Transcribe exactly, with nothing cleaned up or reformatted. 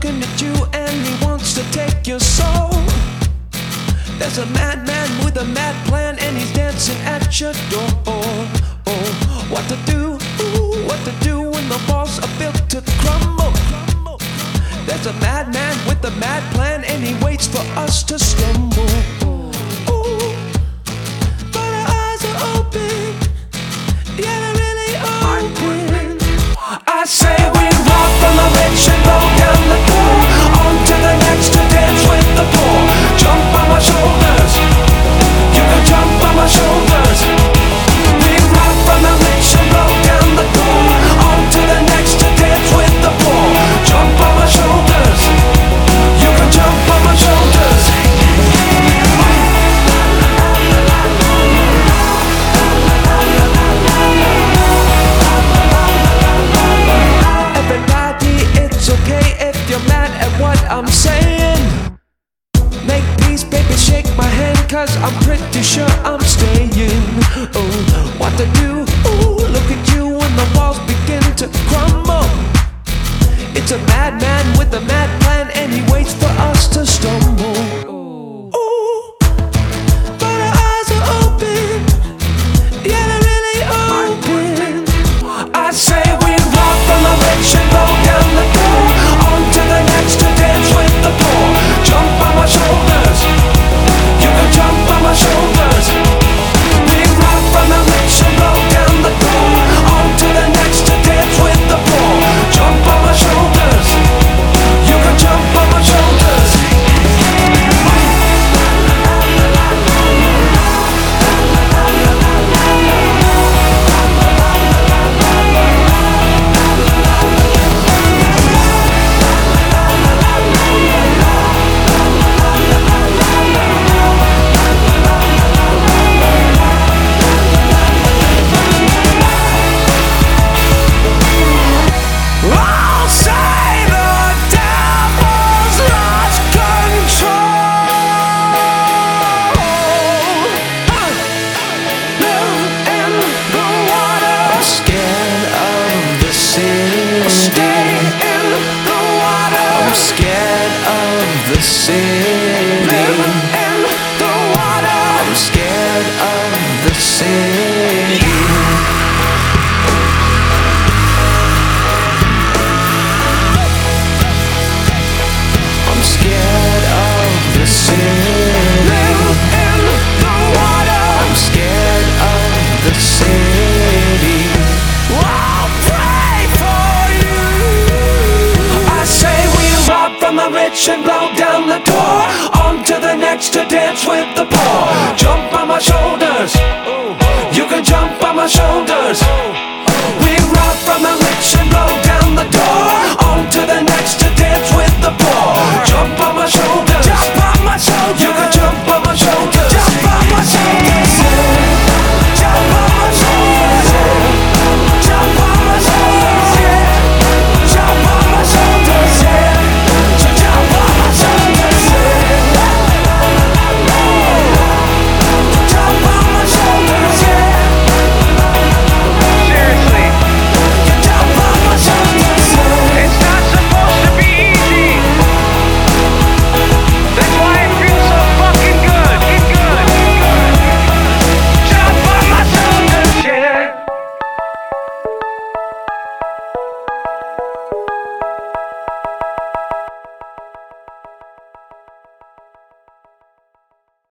looking at you and he wants to take your soul. There's a madman with a mad plan and he's dancing at your door. Oh, what to do, ooh, what to do when the walls are built to crumble. There's a madman with a mad plan and he waits for us to stumble. Ooh, but our eyes are open, yeah, they're really open. I say we walk from the rich and go down the poor, on to the next to dance with the poor. Jump on my shoulders, you can jump on my shoulders. We rock from the rich and go down the poor, on to the next to dance with the poor. Jump on my shoulders, you can jump on my shoulders. Everybody, it's okay if you're mad at what I'm saying. Make peace, baby, shake my hand, cause I'm pretty sure I'm staying. Oh, what to do? Ooh, look at you when the walls begin to crumble. It's a madman with a mad plan and he waits for us to stumble. Ooh, but our eyes are open, yeah, they're really open. I say we walk from the rich and go down the poor, on to the next to dance with the poor. Jump on my shoulders, you can jump on my shoulders. We rock from the rich and go down the poor, on to the next to dance with the poor. Jump on my shoulders, you can jump on my shoulders. I'll say the devil's lost control. Live in the water, scared of the city. Stay in the water, I'm scared of the city. Live in the water, I'm scared of the city. I'm scared of the city. Live in the water, I'm scared of the city. I'll pray for you. I say we rob from the rich and blow down the door, on to the next to dance with the poor. Jump on my shoulders, you can jump on my shoulders.